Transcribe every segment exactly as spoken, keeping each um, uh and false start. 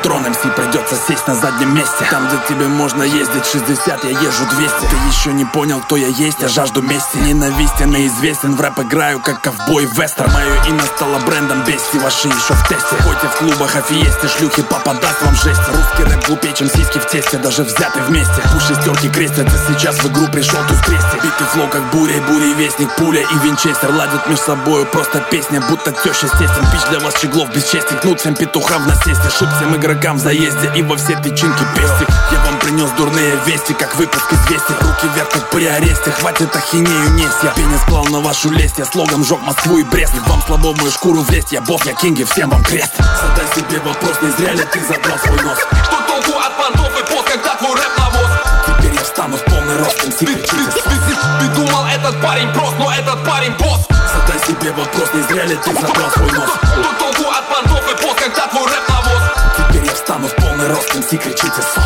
трон эм си, придется сесть на заднем месте. Там, где тебе можно ездить шестьдесят, я езжу двести. Ты еще не понял, кто я есть, я жажду мести. Ненавистен и известен, в рэп играю, как ковбой вестерн. Мое имя стало брендом бести, ваши еще в тесте. Ходите в клубах о фиесте, шлюхи, папа даст вам жесть. Русский рэп глупее, чем сиськи в тесте, даже взяты вместе. У шестерки крестятся, сейчас в игру пришел, тут в кресте. Биты флоу, как буря, буря, вестник, пуля и винчестер. Ладят между собою, просто песня, будто теща стестен. Пич для вас щеглов без чести, кнут всем петухам в насесте. Шут всем игрокам в заезде и во все тычинки пестик. Я вам принес дурные вести, как выпуск известий. Руки вверх, как при аресте, хватит ахинею несть. Я пенис клал на вашу лесть, я слогом жёг Москву и Брест. Вам слабо в мою шкуру влезть, я босс, я кинги, всем вам крест. Задай себе вопрос, не зря ли ты задрал свой нос? Что толку от понтов и пост, когда твой рэп навоз? Теперь я встану в полный рост, эм си кричите сос. Ты думал, этот парень прост, но этот парень босс. Задай себе вопрос, не зря ли ты задрал свой нос? Что толку от понтов и пост, когда твой рэп навоз? Теперь я встану в полный рост, эм си кричите сос.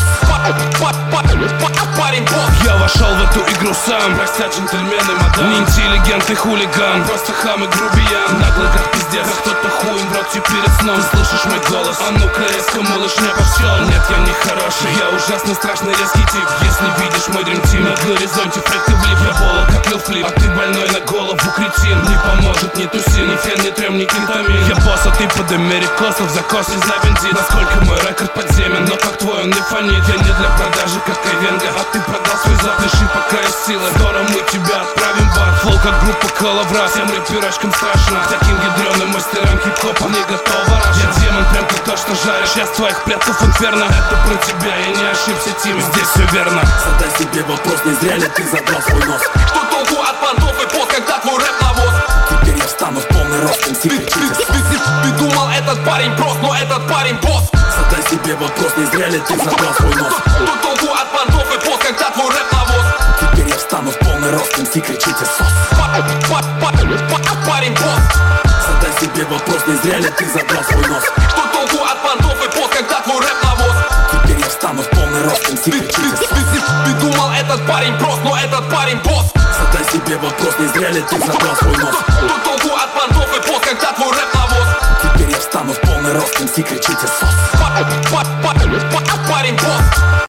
Парень босс. Я вошел в эту игру сам, простят джентльмены, мадам. Не интеллигент и хулиган, просто хам и грубиян. Наглый как пиздец, а кто-то хуем в рот тебе перед сном. Ты слышишь мой голос? А ну-ка резко, малыш, не пошел. Нет, я не хороший, я ужасно страшный резкий тип. Если видишь мой дрим тим, на горизонте фрейк ты влип. Я боло как Лил Флип, а ты больной на голову кретин. Не поможет ни туси, ни фен, ни трем, ни кентамин. Я босс, а ты под америкосов, закосы за бензин. Насколько мой рекорд подземен, но как твой он не фонит. Я не для продажи, как Айвенга, а ты продал свой зад. Дыши, пока есть силы, скоро мы тебя отправим в ад. Флоу как группа Коловрат, всем рэперачкам страшно. Таким ядреным мастерам хип-хопа не готова раш. Я демон, прям как то, что жаришь. Я с твоих предков инферно. Это про тебя, я не ошибся, Тим, здесь все верно. Задай себе вопрос, не зря ли ты задрал свой нос? Что толку от понтов и пост, когда твой рэп навоз? Теперь я встану в полный рост, эм си кричите сос. Ты думал, этот парень прост, но этот парень босс. Задай себе вопрос, не зря ли ты задрал свой нос? Что толку от понтов и пост, когда твой рэп навоз? Теперь я встану в полный рост, эм си кричите сос. Парень босс. Задай себе вопрос, не зря ли ты задрал свой нос? Что толку от понтов и пост, когда твой рэп навоз? Теперь я встану в полный рост, эм си кричите сос. Ты думал, этот парень прост, но этот парень босс. Задай себе вопрос, не зря ли ты задрал свой нос? Что толку от понтов и пост, когда твой рэп навоз? Теперь я встану в полный рост, эм си кричите сос. Парень босс.